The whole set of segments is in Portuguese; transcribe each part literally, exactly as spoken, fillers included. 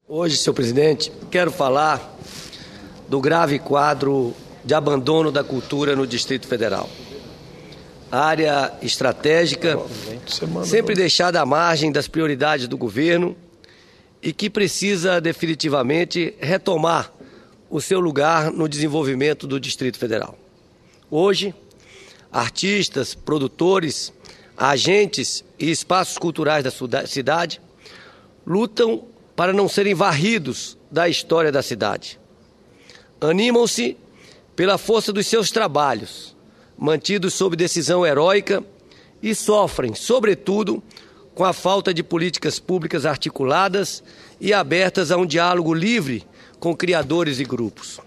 Hoje, senhor presidente, quero falar do grave quadro de abandono da cultura no Distrito Federal. A área estratégica, sempre deixada à margem das prioridades do governo e que precisa definitivamente retomar o seu lugar no desenvolvimento do Distrito Federal. Hoje, artistas, produtores, agentes e espaços culturais da cidade lutam para não serem varridos da história da cidade. Animam-se pela força dos seus trabalhos, mantidos sob decisão heróica, e sofrem, sobretudo, com a falta de políticas públicas articuladas e abertas a um diálogo livre com criadores e grupos.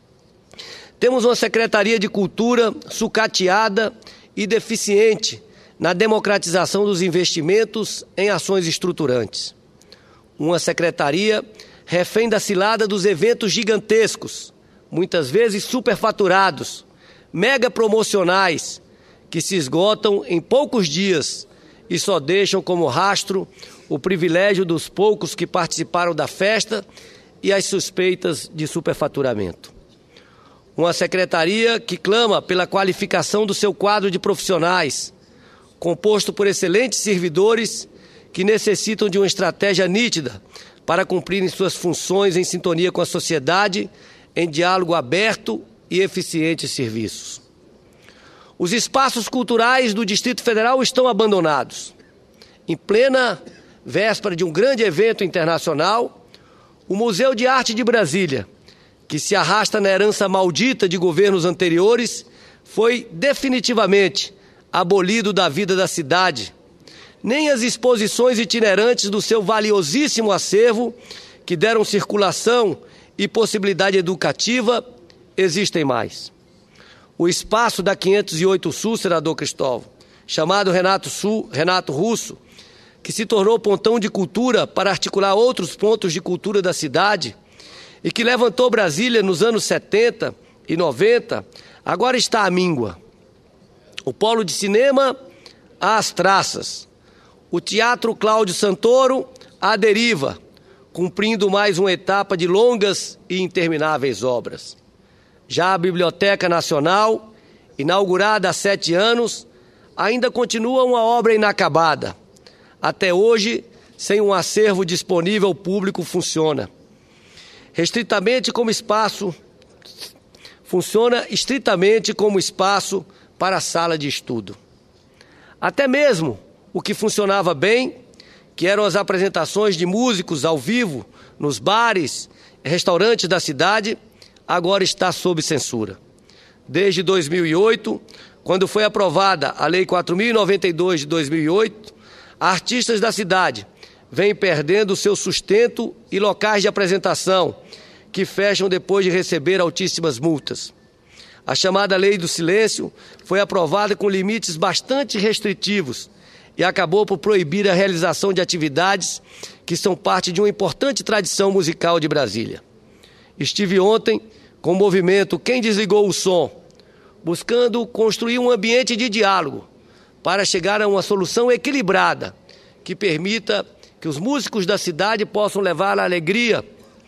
Temos uma Secretaria de Cultura sucateada e deficiente na democratização dos investimentos em ações estruturantes. Uma secretaria refém da cilada dos eventos gigantescos, muitas vezes superfaturados, mega promocionais, que se esgotam em poucos dias e só deixam como rastro o privilégio dos poucos que participaram da festa e as suspeitas de superfaturamento. Uma secretaria que clama pela qualificação do seu quadro de profissionais, composto por excelentes servidores que necessitam de uma estratégia nítida para cumprirem suas funções em sintonia com a sociedade, em diálogo aberto e eficientes serviços. Os espaços culturais do Distrito Federal estão abandonados. Em plena véspera de um grande evento internacional, o Museu de Arte de Brasília, que se arrasta na herança maldita de governos anteriores, foi definitivamente abolido da vida da cidade. Nem as exposições itinerantes do seu valiosíssimo acervo, que deram circulação e possibilidade educativa, existem mais. O espaço da quinhentos e oito Sul, senador Cristóvão, chamado Renato Sul, Renato Russo, que se tornou pontão de cultura para articular outros pontos de cultura da cidade e que levantou Brasília nos anos setenta e noventa, agora está à míngua. O polo de cinema, às traças. O Teatro Cláudio Santoro, à deriva, cumprindo mais uma etapa de longas e intermináveis obras. Já a Biblioteca Nacional, inaugurada há sete anos, ainda continua uma obra inacabada. Até hoje, sem um acervo disponível ao público, funciona. Restritamente como espaço, funciona estritamente como espaço para a sala de estudo. Até mesmo o que funcionava bem, que eram as apresentações de músicos ao vivo nos bares, restaurantes da cidade, agora está sob censura. Desde dois mil e oito, quando foi aprovada a Lei quatro mil e noventa e dois de dois mil e oito, artistas da cidade vêm perdendo seu sustento e locais de apresentação, que fecham depois de receber altíssimas multas. A chamada Lei do Silêncio foi aprovada com limites bastante restritivos e acabou por proibir a realização de atividades que são parte de uma importante tradição musical de Brasília. Estive ontem com o movimento Quem Desligou o Som, buscando construir um ambiente de diálogo para chegar a uma solução equilibrada que permita que os músicos da cidade possam levar a alegria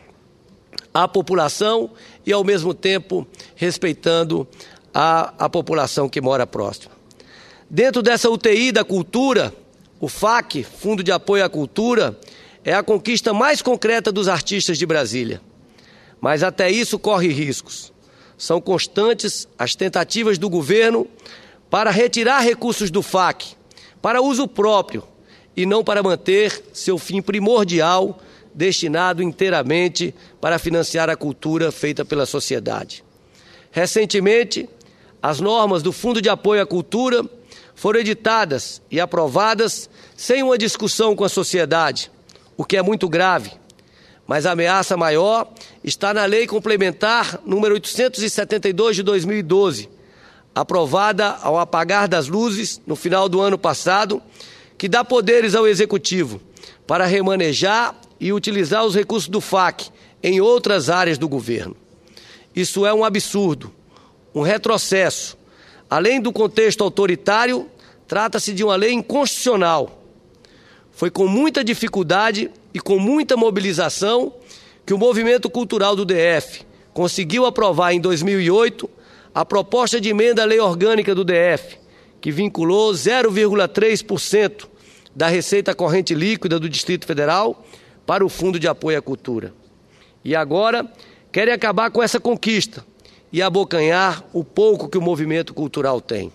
à população e, ao mesmo tempo, respeitando a, a população que mora próxima. Dentro dessa U T I da cultura, o F A C, Fundo de Apoio à Cultura, é a conquista mais concreta dos artistas de Brasília. Mas até isso corre riscos. São constantes as tentativas do governo para retirar recursos do F A C, para uso próprio, e não para manter seu fim primordial, destinado inteiramente para financiar a cultura feita pela sociedade. Recentemente, as normas do Fundo de Apoio à Cultura foram editadas e aprovadas sem uma discussão com a sociedade, o que é muito grave. Mas a ameaça maior está na Lei Complementar número oitocentos e setenta e dois de dois mil e doze, aprovada ao apagar das luzes no final do ano passado, que dá poderes ao Executivo para remanejar e utilizar os recursos do F A C em outras áreas do governo. Isso é um absurdo, um retrocesso. Além do contexto autoritário, trata-se de uma lei inconstitucional. Foi com muita dificuldade e com muita mobilização que o movimento cultural do D F conseguiu aprovar em dois mil e oito a proposta de emenda à lei orgânica do D F, que vinculou zero vírgula três por cento da receita corrente líquida do Distrito Federal para o Fundo de Apoio à Cultura. E agora querem acabar com essa conquista e abocanhar o pouco que o movimento cultural tem.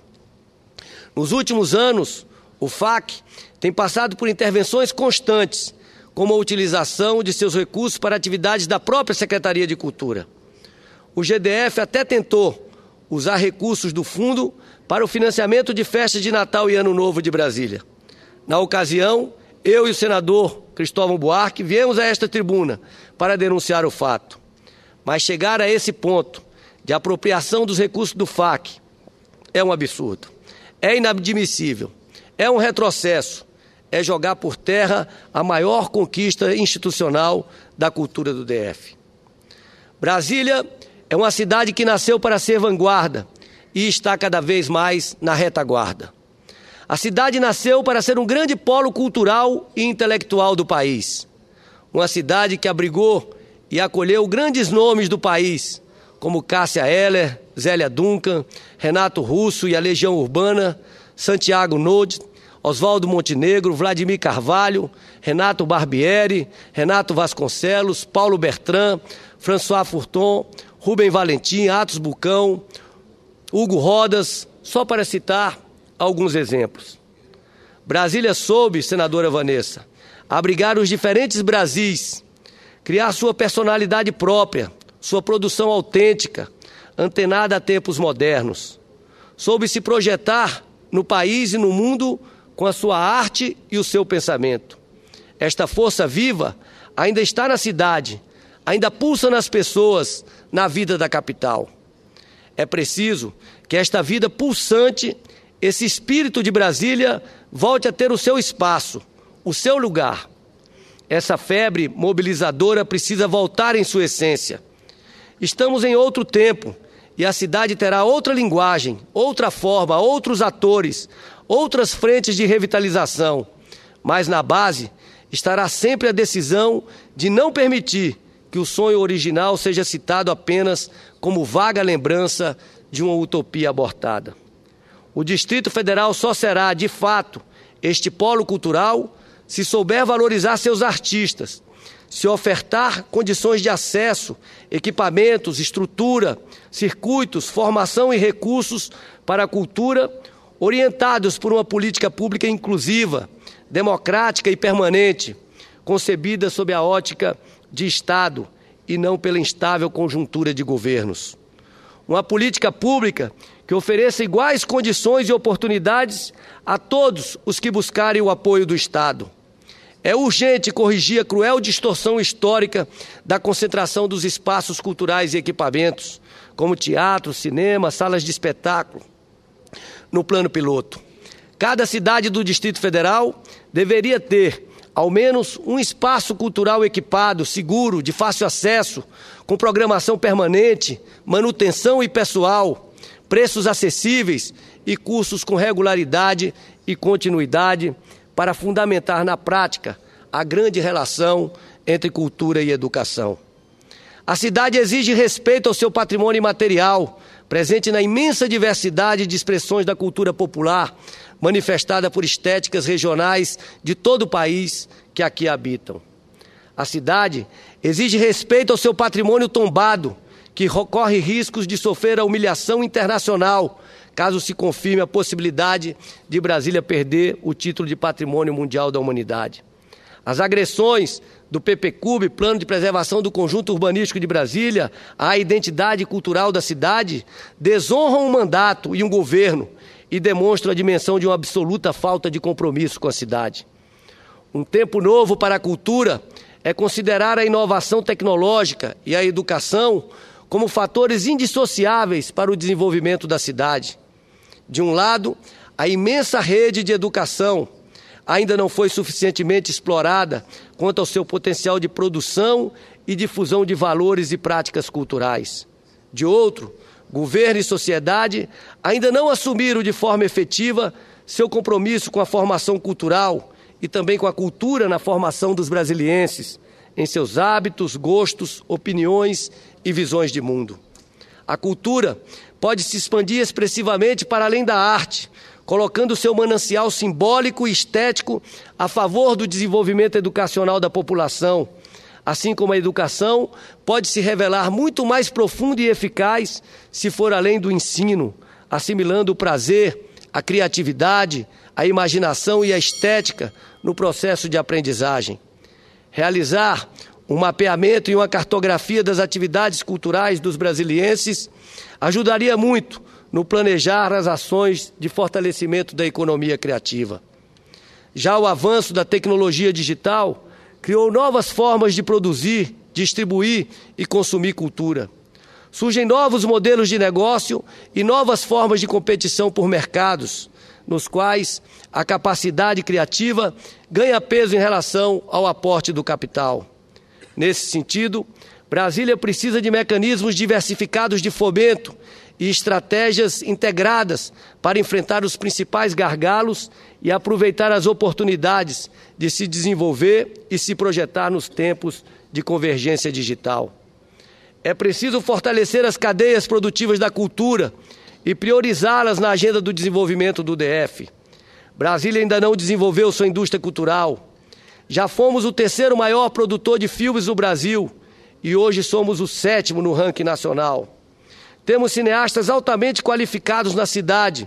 Nos últimos anos, o F A C tem passado por intervenções constantes, como a utilização de seus recursos para atividades da própria Secretaria de Cultura. O G D F até tentou usar recursos do fundo para o financiamento de festas de Natal e Ano Novo de Brasília. Na ocasião, eu e o senador Cristóvão Buarque viemos a esta tribuna para denunciar o fato. Mas chegar a esse ponto de apropriação dos recursos do F A C é um absurdo, é inadmissível, é um retrocesso, é jogar por terra a maior conquista institucional da cultura do D F. Brasília é uma cidade que nasceu para ser vanguarda e está cada vez mais na retaguarda. A cidade nasceu para ser um grande polo cultural e intelectual do país. Uma cidade que abrigou e acolheu grandes nomes do país, como Cássia Eller, Zélia Duncan, Renato Russo e a Legião Urbana, Santiago Nod, Oswaldo Montenegro, Vladimir Carvalho, Renato Barbieri, Renato Vasconcelos, Paulo Bertrand, François Furton, Rubem Valentim, Atos Bucão, Hugo Rodas, só para citar alguns exemplos. Brasília soube, senadora Vanessa, abrigar os diferentes Brasis, criar sua personalidade própria, sua produção autêntica, antenada a tempos modernos. Soube se projetar no país e no mundo com a sua arte e o seu pensamento. Esta força viva ainda está na cidade, ainda pulsa nas pessoas, na vida da capital. É preciso que esta vida pulsante, esse espírito de Brasília, volte a ter o seu espaço, o seu lugar. Essa febre mobilizadora precisa voltar em sua essência. Estamos em outro tempo e a cidade terá outra linguagem, outra forma, outros atores, outras frentes de revitalização. Mas na base estará sempre a decisão de não permitir que o sonho original seja citado apenas como vaga lembrança de uma utopia abortada. O Distrito Federal só será, de fato, este polo cultural se souber valorizar seus artistas, se ofertar condições de acesso, equipamentos, estrutura, circuitos, formação e recursos para a cultura, orientados por uma política pública inclusiva, democrática e permanente, concebida sob a ótica de Estado e não pela instável conjuntura de governos. Uma política pública que ofereça iguais condições e oportunidades a todos os que buscarem o apoio do Estado. É urgente corrigir a cruel distorção histórica da concentração dos espaços culturais e equipamentos, como teatro, cinema, salas de espetáculo, no plano piloto. Cada cidade do Distrito Federal deveria ter ao menos um espaço cultural equipado, seguro, de fácil acesso, com programação permanente, manutenção e pessoal, preços acessíveis e cursos com regularidade e continuidade para fundamentar na prática a grande relação entre cultura e educação. A cidade exige respeito ao seu patrimônio imaterial, presente na imensa diversidade de expressões da cultura popular, manifestada por estéticas regionais de todo o país que aqui habitam. A cidade exige respeito ao seu patrimônio tombado, que corre riscos de sofrer a humilhação internacional, caso se confirme a possibilidade de Brasília perder o título de Patrimônio Mundial da Humanidade. As agressões do P P Cub, Plano de Preservação do Conjunto Urbanístico de Brasília, à identidade cultural da cidade, desonram um mandato e um governo e demonstram a dimensão de uma absoluta falta de compromisso com a cidade. Um tempo novo para a cultura é considerar a inovação tecnológica e a educação como fatores indissociáveis para o desenvolvimento da cidade. De um lado, a imensa rede de educação ainda não foi suficientemente explorada quanto ao seu potencial de produção e difusão de valores e práticas culturais. De outro, governo e sociedade ainda não assumiram de forma efetiva seu compromisso com a formação cultural e também com a cultura na formação dos brasilienses, em seus hábitos, gostos, opiniões e visões de mundo. A cultura pode se expandir expressivamente para além da arte, colocando seu manancial simbólico e estético a favor do desenvolvimento educacional da população, assim como a educação pode se revelar muito mais profunda e eficaz se for além do ensino, assimilando o prazer, a criatividade, a imaginação e a estética no processo de aprendizagem. Realizar um mapeamento e uma cartografia das atividades culturais dos brasilienses ajudaria muito no planejar as ações de fortalecimento da economia criativa. Já o avanço da tecnologia digital criou novas formas de produzir, distribuir e consumir cultura. Surgem novos modelos de negócio e novas formas de competição por mercados, nos quais a capacidade criativa ganha peso em relação ao aporte do capital. Nesse sentido, Brasília precisa de mecanismos diversificados de fomento e estratégias integradas para enfrentar os principais gargalos e aproveitar as oportunidades de se desenvolver e se projetar nos tempos de convergência digital. É preciso fortalecer as cadeias produtivas da cultura e priorizá-las na agenda do desenvolvimento do D F. Brasília ainda não desenvolveu sua indústria cultural. Já fomos o terceiro maior produtor de filmes do Brasil e hoje somos o sétimo no ranking nacional. Temos cineastas altamente qualificados na cidade,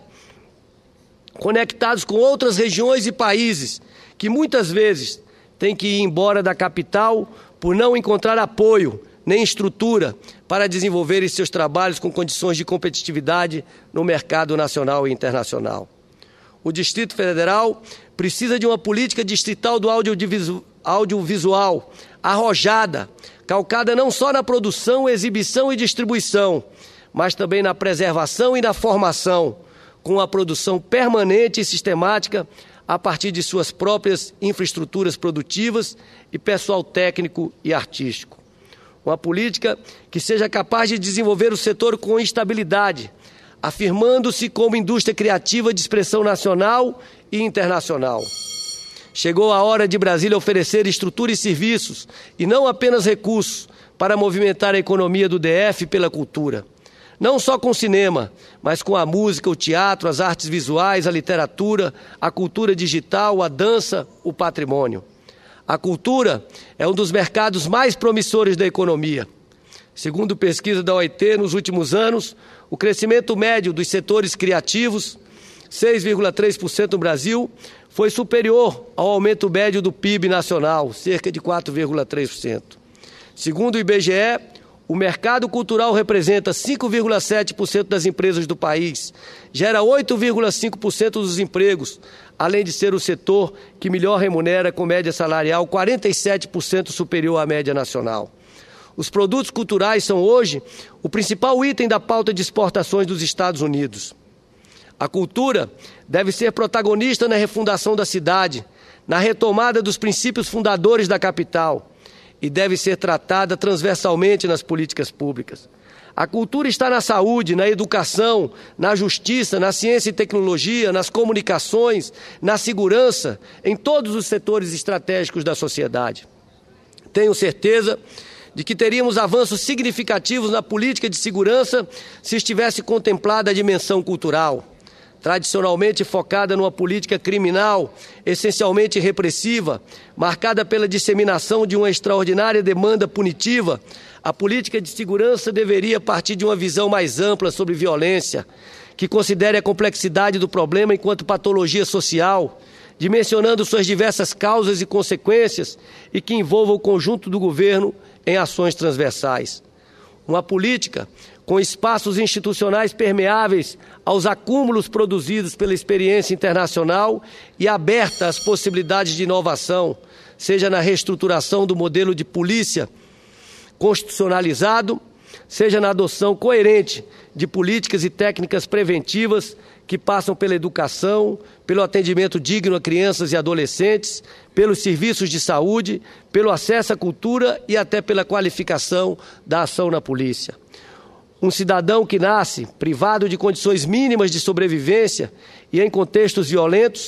conectados com outras regiões e países, que muitas vezes têm que ir embora da capital por não encontrar apoio nem estrutura para desenvolverem seus trabalhos com condições de competitividade no mercado nacional e internacional. O Distrito Federal precisa de uma política distrital do audiovisual arrojada, calcada não só na produção, exibição e distribuição, mas também na preservação e na formação, com a produção permanente e sistemática a partir de suas próprias infraestruturas produtivas e pessoal técnico e artístico. Uma política que seja capaz de desenvolver o setor com estabilidade, afirmando-se como indústria criativa de expressão nacional e internacional. Chegou a hora de Brasília oferecer estrutura e serviços, e não apenas recursos, para movimentar a economia do D F pela cultura. Não só com o cinema, mas com a música, o teatro, as artes visuais, a literatura, a cultura digital, a dança, o patrimônio. A cultura é um dos mercados mais promissores da economia. Segundo pesquisa da O I T, nos últimos anos, o crescimento médio dos setores criativos, seis vírgula três por cento no Brasil, foi superior ao aumento médio do P I B nacional, cerca de quatro vírgula três por cento. Segundo o I B G E, o mercado cultural representa cinco vírgula sete por cento das empresas do país, gera oito vírgula cinco por cento dos empregos, além de ser o setor que melhor remunera com média salarial quarenta e sete por cento superior à média nacional. Os produtos culturais são hoje o principal item da pauta de exportações dos Estados Unidos. A cultura deve ser protagonista na refundação da cidade, na retomada dos princípios fundadores da capital, e deve ser tratada transversalmente nas políticas públicas. A cultura está na saúde, na educação, na justiça, na ciência e tecnologia, nas comunicações, na segurança, em todos os setores estratégicos da sociedade. Tenho certeza de que teríamos avanços significativos na política de segurança se estivesse contemplada a dimensão cultural. Tradicionalmente focada numa política criminal, essencialmente repressiva, marcada pela disseminação de uma extraordinária demanda punitiva, a política de segurança deveria partir de uma visão mais ampla sobre violência, que considere a complexidade do problema enquanto patologia social, dimensionando suas diversas causas e consequências e que envolva o conjunto do governo em ações transversais. Uma política com espaços institucionais permeáveis aos acúmulos produzidos pela experiência internacional e aberta às possibilidades de inovação, seja na reestruturação do modelo de polícia constitucionalizado, seja na adoção coerente de políticas e técnicas preventivas que passam pela educação, pelo atendimento digno a crianças e adolescentes, pelos serviços de saúde, pelo acesso à cultura e até pela qualificação da ação na polícia. Um cidadão que nasce privado de condições mínimas de sobrevivência e em contextos violentos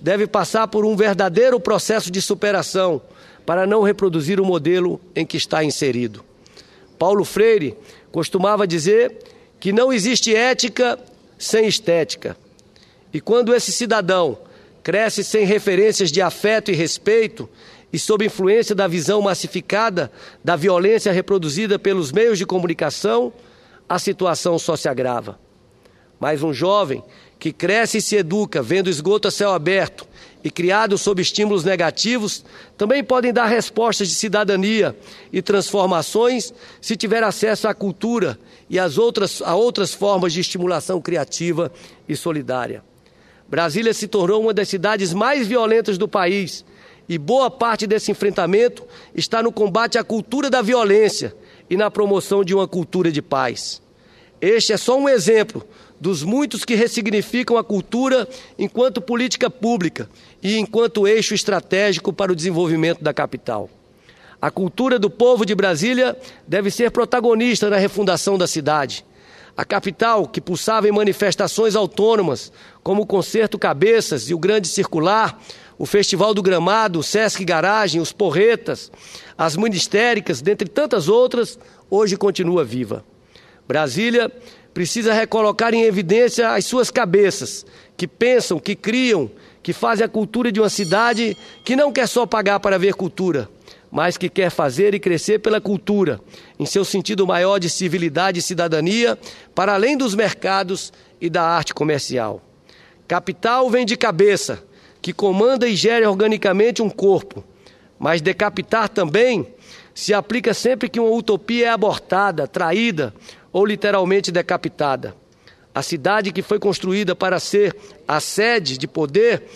deve passar por um verdadeiro processo de superação para não reproduzir o modelo em que está inserido. Paulo Freire costumava dizer que não existe ética sem estética. E quando esse cidadão cresce sem referências de afeto e respeito e sob influência da visão massificada da violência reproduzida pelos meios de comunicação, a situação só se agrava. Mas um jovem que cresce e se educa vendo esgoto a céu aberto e criado sob estímulos negativos, também podem dar respostas de cidadania e transformações se tiver acesso à cultura e às outras, a outras formas de estimulação criativa e solidária. Brasília se tornou uma das cidades mais violentas do país e boa parte desse enfrentamento está no combate à cultura da violência e na promoção de uma cultura de paz. Este é só um exemplo dos muitos que ressignificam a cultura enquanto política pública e enquanto eixo estratégico para o desenvolvimento da capital. A cultura do povo de Brasília deve ser protagonista na refundação da cidade. A capital, que pulsava em manifestações autônomas, como o Concerto Cabeças e o Grande Circular, o Festival do Gramado, o Sesc Garagem, os Porretas, as Ministéricas, dentre tantas outras, hoje continua viva. Brasília precisa recolocar em evidência as suas cabeças, que pensam, que criam, que fazem a cultura de uma cidade que não quer só pagar para ver cultura, mas que quer fazer e crescer pela cultura, em seu sentido maior de civilidade e cidadania, para além dos mercados e da arte comercial. Capital vem de cabeça, que comanda e gere organicamente um corpo, mas decapitar também se aplica sempre que uma utopia é abortada, traída ou literalmente decapitada. A cidade que foi construída para ser a sede de poder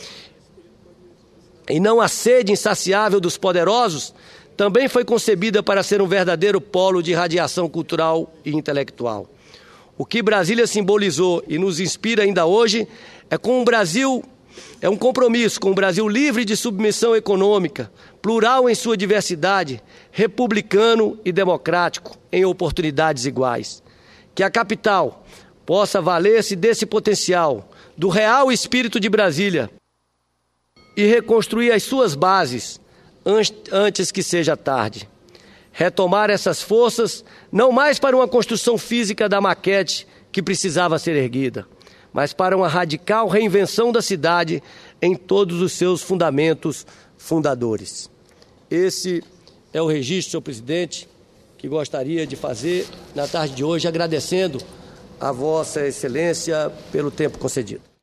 e não a sede insaciável dos poderosos, também foi concebida para ser um verdadeiro polo de radiação cultural e intelectual. O que Brasília simbolizou e nos inspira ainda hoje é com um Brasil, é um compromisso com um Brasil livre de submissão econômica, plural em sua diversidade, republicano e democrático em oportunidades iguais. Que a capital possa valer-se desse potencial, do real espírito de Brasília, e reconstruir as suas bases antes que seja tarde. Retomar essas forças não mais para uma construção física da maquete que precisava ser erguida, mas para uma radical reinvenção da cidade em todos os seus fundamentos fundadores. Esse é o registro, senhor presidente, que gostaria de fazer na tarde de hoje, agradecendo a Vossa Excelência pelo tempo concedido.